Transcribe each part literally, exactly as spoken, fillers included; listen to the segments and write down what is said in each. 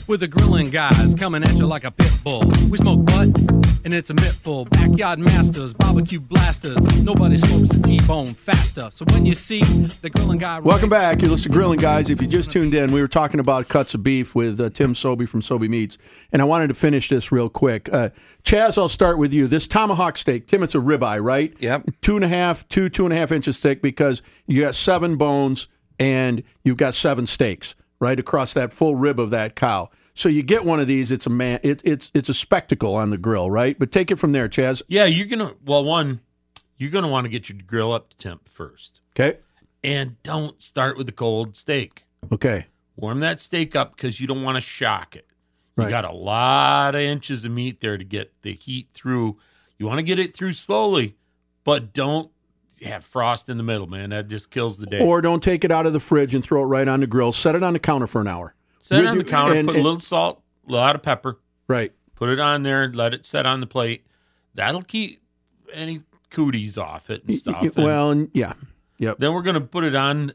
with the grilling guys coming at you like a pit bull. We smoke butt, and it's a mittful. Backyard masters, barbecue blasters. Nobody smokes a T-bone faster. So when you see the grilling guy... Welcome back. You listen to Grilling Guys. If you just tuned in, we were talking about cuts of beef with uh, Tim Sobey from Sobey Meats, and I wanted to finish this real quick. Uh, Chaz, I'll start with you. This tomahawk steak, Tim, it's a ribeye, right? Yep. Two and a half, two, two and a half inches thick because you got seven bones and you've got seven steaks right across that full rib of that cow. So you get one of these, it's a man, it, it's it's a spectacle on the grill, right? But take it from there, Chaz. Yeah, you're gonna. Well, one, you're gonna want to get your grill up to temp first. Okay. And don't start with the cold steak. Okay. Warm that steak up because you don't want to shock it. You Right. got a lot of inches of meat there to get the heat through. You want to get it through slowly, but don't have frost in the middle, man. That just kills the day. Or don't take it out of the fridge and throw it right on the grill. Set it on the counter for an hour. Set it With on the your- counter, and- put a and- little salt, a lot of pepper. Right. Put it on there, let it set on the plate. That'll keep any cooties off it and stuff. Y- y- Well, and, yeah. Yep. Then we're going to put it on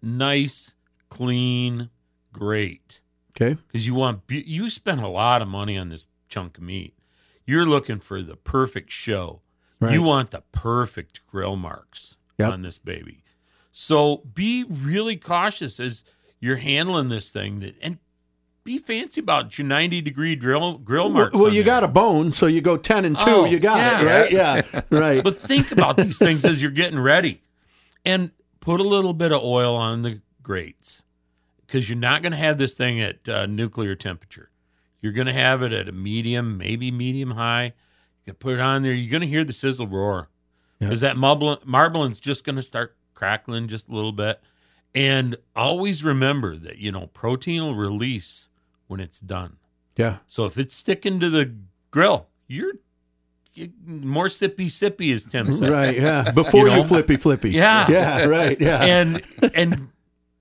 nice, clean, great. Okay. Because you want bu- you spent a lot of money on this chunk of meat. You're looking for the perfect show. Right. You want the perfect grill marks Yep. on this baby. So be really cautious as you're handling this thing, that, and be fancy about your ninety degree grill grill marks. Well, on you there. got a bone, so you go ten and two. Oh, you got yeah. it, right? Yeah, right. But think about these things as you're getting ready, and put a little bit of oil on the grates, because you're not going to have this thing at uh, nuclear temperature. You're going to have it at a medium, maybe medium high. You can put it on there. You're going to hear the sizzle roar, because that marbling, marblin's just going to start crackling just a little bit. And always remember that, you know, protein will release when it's done. Yeah. So if it's sticking to the grill, you're, you're more sippy sippy, as Tim says. Right, yeah. Before you, know? you flippy flippy. Yeah. Yeah, right, yeah. And and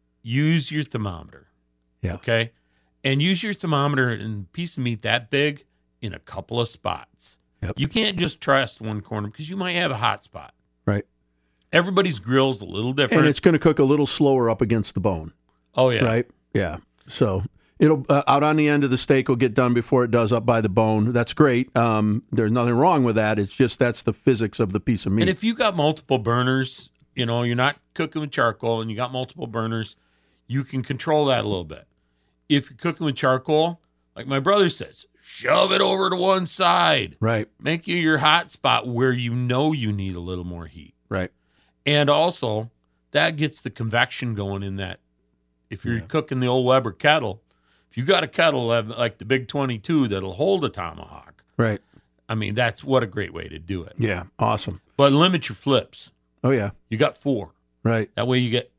use your thermometer. Yeah. Okay? And use your thermometer and a piece of meat that big in a couple of spots. Yep. You can't just trust one corner because you might have a hot spot. Right. Everybody's grill's a little different. And it's going to cook a little slower up against the bone. Oh, yeah. Right? Yeah. So it'll uh, out on the end of the steak will get done before it does up by the bone. That's great. Um, there's nothing wrong with that. It's just that's the physics of the piece of meat. And if you got multiple burners, you know, you're not cooking with charcoal and you got multiple burners, you can control that a little bit. If you're cooking with charcoal, like my brother says, shove it over to one side. Right. Make you your hot spot where you know you need a little more heat. Right. And also, that gets the convection going in that. If you're Yeah. cooking the old Weber kettle, if you got a kettle like the Big twenty-two that'll hold a tomahawk, Right. I mean, that's what a great way to do it. Yeah. Awesome. But limit your flips. Oh, yeah. You got four. Right. That way you get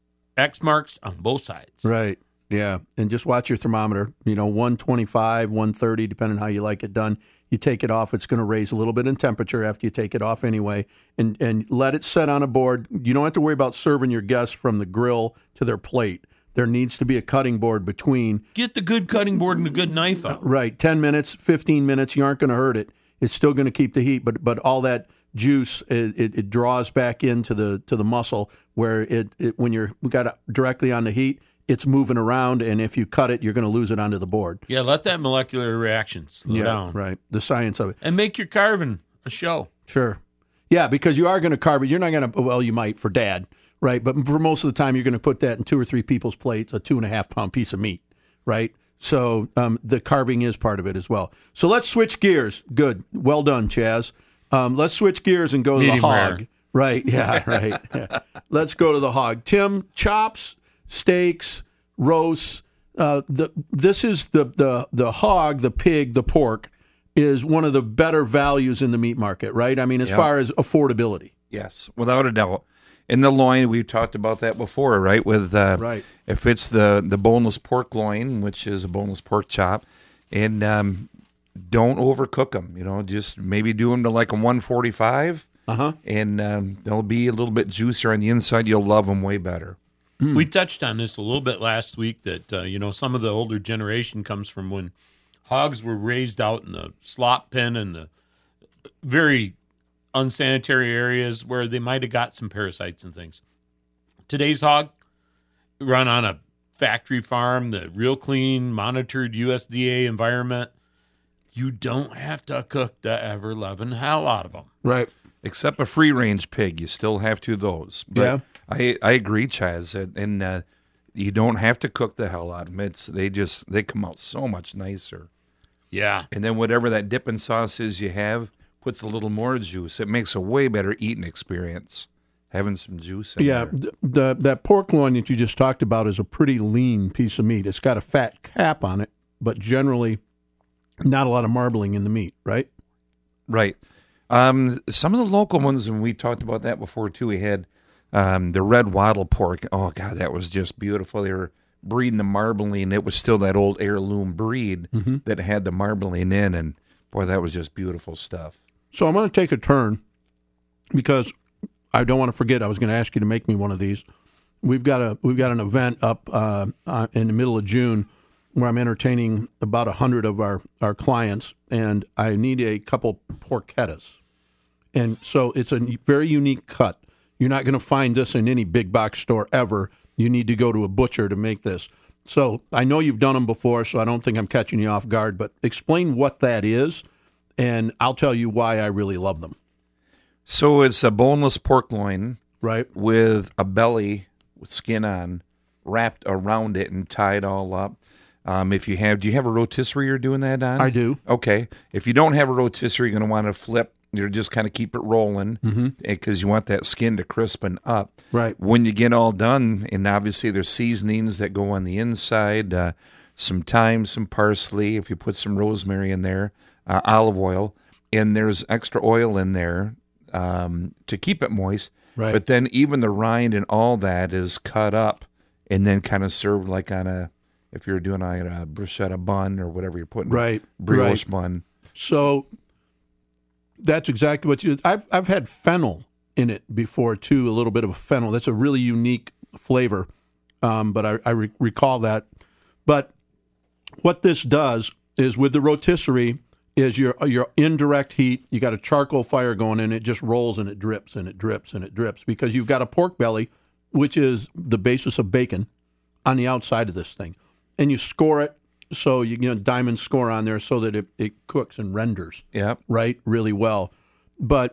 X marks on both sides. Right. Yeah. And just watch your thermometer. You know, one twenty-five, one thirty, depending on how you like it done. You take it off, it's going to raise a little bit in temperature after you take it off anyway. And and let it set on a board. You don't have to worry about serving your guests from the grill to their plate. There needs to be a cutting board between. Get the good cutting board and the good knife out. Right. ten minutes, fifteen minutes, you aren't going to hurt it. It's still going to keep the heat, but but all that juice, it, it, it draws back into the to the muscle where it, it when you're we got it directly on the heat, it's moving around, and if you cut it, you're going to lose it onto the board. Yeah, let that molecular reaction slow yeah, down. right. The science of it. And make your carving a show. Sure. Yeah, because you are going to carve it. You're not going to, well, you might for dad, right? But for most of the time, you're going to put that in two or three people's plates, a two and a half pound piece of meat, right? So um, the carving is part of it as well. So let's switch gears. Good. Well done, Chaz. Um, let's switch gears and go to Medium the hog. rare. Right. Yeah, right. Yeah. Let's go to the hog. Tim, chops, steaks, roasts. Uh, the this is the, the the hog, the pig, the pork is one of the better values in the meat market, right? I mean, as Yep. far as affordability. Yes, without a doubt. In the loin, we talked about that before, right? With uh, Right. if it's the the boneless pork loin, which is a boneless pork chop, and um, don't overcook them. You know, just maybe do them to like a one forty-five, Uh-huh. and um, they'll be a little bit juicier on the inside. You'll love them way better. Hmm. We touched on this a little bit last week that, uh, you know, some of the older generation comes from when hogs were raised out in the slop pen and the very unsanitary areas where they might have got some parasites and things. Today's hog run on a factory farm, the real clean, monitored U S D A environment, you don't have to cook the ever loving hell out of them. Right. Except a free range pig, you still have to those. But Yeah. I I agree, Chaz, and, and uh, you don't have to cook the hell out of them. It's they just they come out so much nicer. Yeah. And then whatever that dipping sauce is you have puts a little more juice. It makes a way better eating experience. Having some juice in Yeah, there. the, the that pork loin that you just talked about is a pretty lean piece of meat. It's got a fat cap on it, but generally not a lot of marbling in the meat, right? Right. Um, some of the local ones, and we talked about that before too. We had um, the red wattle pork. Oh God, that was just beautiful. They were breeding the marbling. It was still that old heirloom breed Mm-hmm. that had the marbling in, and boy, that was just beautiful stuff. So I'm going to take a turn because I don't want to forget. I was going to ask you to make me one of these. We've got a we've got an event up uh, uh, in the middle of June where I'm entertaining about a hundred of our, our clients, and I need a couple porchettas. And so it's a very unique cut. You're not going to find this in any big box store ever. You need to go to a butcher to make this. So I know you've done them before, so I don't think I'm catching you off guard, but explain what that is, and I'll tell you why I really love them. So it's a boneless pork loin Right? with a belly with skin on, wrapped around it and tied all up. Um, if you have, do you have a rotisserie you're doing that on? I do. Okay. If you don't have a rotisserie, you're going to want to flip. You're just kind of keep it rolling because you want that skin to crispen up. Right. When you get all done, and obviously there's seasonings that go on the inside, uh, some thyme, some parsley, if you put some rosemary in there, uh, olive oil, and there's extra oil in there um, to keep it moist. Right. But then even the rind and all that is cut up and then kind of served like on a, if you're doing like a bruschetta bun or whatever you're putting, Right, brioche right. bun. So that's exactly what you. I've I've had fennel in it before too. A little bit of fennel. That's a really unique flavor. Um, but I, I re- recall that. But what this does is with the rotisserie is your your indirect heat. You got a charcoal fire going, and it just rolls and it drips and it drips and it drips because you've got a pork belly, which is the basis of bacon, on the outside of this thing, and you score it. So you, you know, diamond score on there so that it, it cooks and renders, Yep. right, really well. But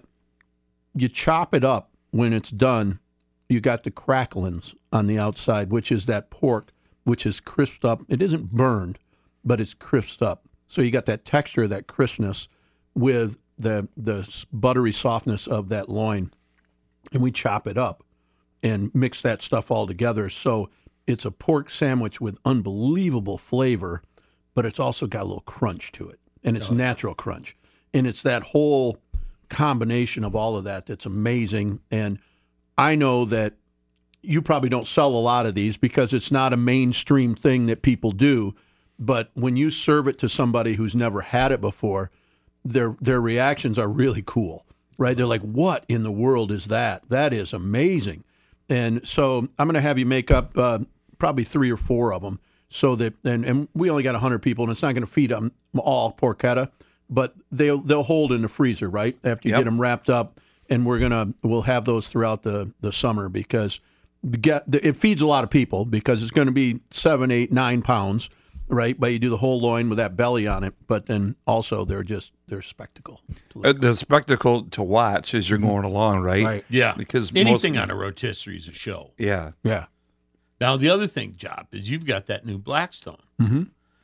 you chop it up when it's done. You got the cracklings on the outside, which is that pork, which is crisped up. It isn't burned, but it's crisped up. So you got that texture, that crispness, with the the buttery softness of that loin, and we chop it up and mix that stuff all together. So it's a pork sandwich with unbelievable flavor, but it's also got a little crunch to it, and it's natural crunch. And it's that whole combination of all of that that's amazing. And I know that you probably don't sell a lot of these because it's not a mainstream thing that people do, but when you serve it to somebody who's never had it before, their their reactions are really cool, right? They're like, what in the world is that? That is amazing. And so I'm going to have you make up uh, probably three or four of them, so that and, and we only got one hundred people, and it's not going to feed them all porchetta, but they'll they'll hold in the freezer, right, after you Yep. get them wrapped up, and we're gonna we'll have those throughout the, the summer because the get it feeds a lot of people because it's going to be seven, eight, nine pounds, right? But you do the whole loin with that belly on it, but then also they're just they're spectacle. To look Uh, the spectacle to watch as you're going along, right? Right. Yeah. Because anything most, on a rotisserie is a show. Yeah. Yeah. Now, the other thing, Job, is you've got that new Blackstone. Mm-hmm.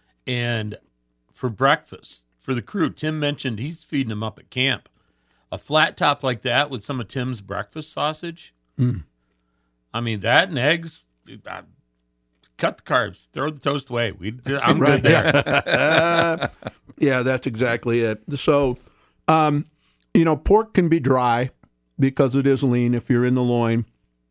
And for breakfast, for the crew, Tim mentioned he's feeding them up at camp. A flat top like that with some of Tim's breakfast sausage. Mm. I mean, that and eggs, uh, cut the carbs, throw the toast away. We, I'm Right. good there. Yeah, that's exactly it. So, um, you know, pork can be dry because it is lean if you're in the loin.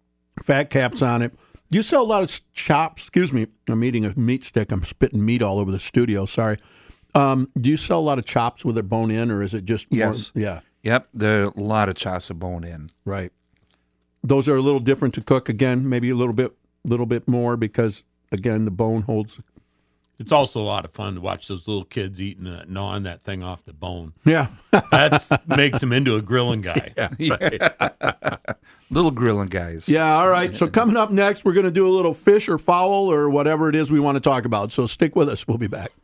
Fat caps on it. You sell a lot of chops. Excuse me. I'm eating a meat stick. I'm spitting meat all over the studio. Sorry. Um, do you sell a lot of chops with their bone in, or is it just more? Yes. Yeah, Yep. There are a lot of chasa bone in. right. Those are a little different to cook. Again, maybe a little bit, little bit more because again, the bone holds It's also a lot of fun to watch those little kids eating, uh, gnawing that thing off the bone. Yeah. That makes him into a grilling guy. Yeah. Little grilling guys. Yeah, all right. So coming up next, we're going to do a little fish or fowl or whatever it is we want to talk about. So stick with us. We'll be back.